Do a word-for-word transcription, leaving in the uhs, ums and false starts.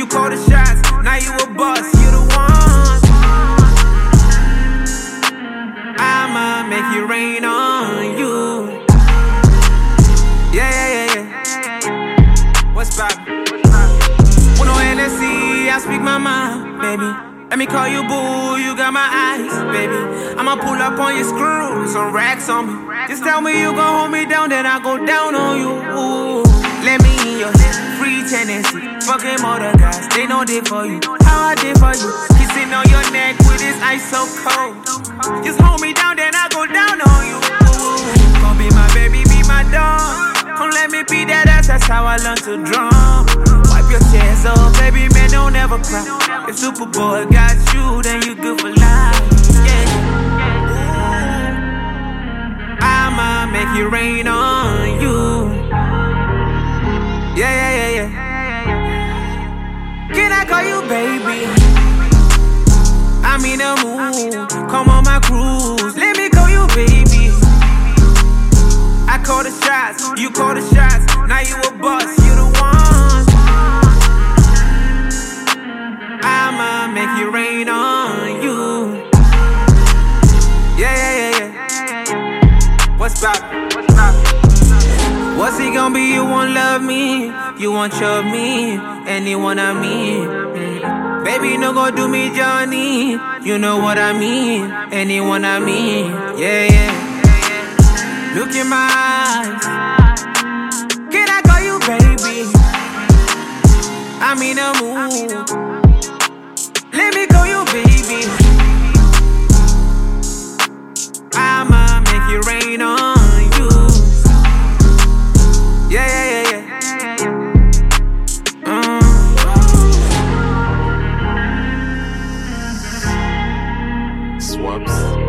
call the shots, now you a boss, you the one. I'ma make it rain on you. Yeah, yeah, yeah, yeah. What's poppin'? With no N S C, I speak my mind, baby. Let me call you boo, you got my eyes, baby. I'ma pull up on your screw, some racks on me. Just tell me you gon' hold me down, then I go down on you. Ooh. Let me in your head, free tendency. Fucking other guys, they know they for you. How I did for you, kissing on your neck with this ice so cold. Just hold me down, then I go down on you. Ooh. Gon' be my baby, be my dog. Come let me be that ass, that's how I learn to drum. Wipe your tears off, baby, man, don't ever cry. If Superboy got you, then you good for life. Yeah. I'ma make it rain on you. Yeah, yeah, yeah, yeah. Can I call you baby? I'm in the mood. Come on my cruise. Let me call you baby. I call the shots, you call the shots. Now you a boss, you the one. I'ma make it rain on you. Yeah, yeah, yeah, yeah. What's poppin'? What's poppin'? What's it gonna be? You won't love me, you won't chub me, anyone I mean. Mm. Baby, no go do me Johnny, you know what I mean, anyone I mean. Yeah, yeah. Look in my eyes. Can I call you baby? I'm in the mood. Let me call you baby. I'ma make it rain on you. Yeah, yeah, yeah, yeah. Mm. Swaps.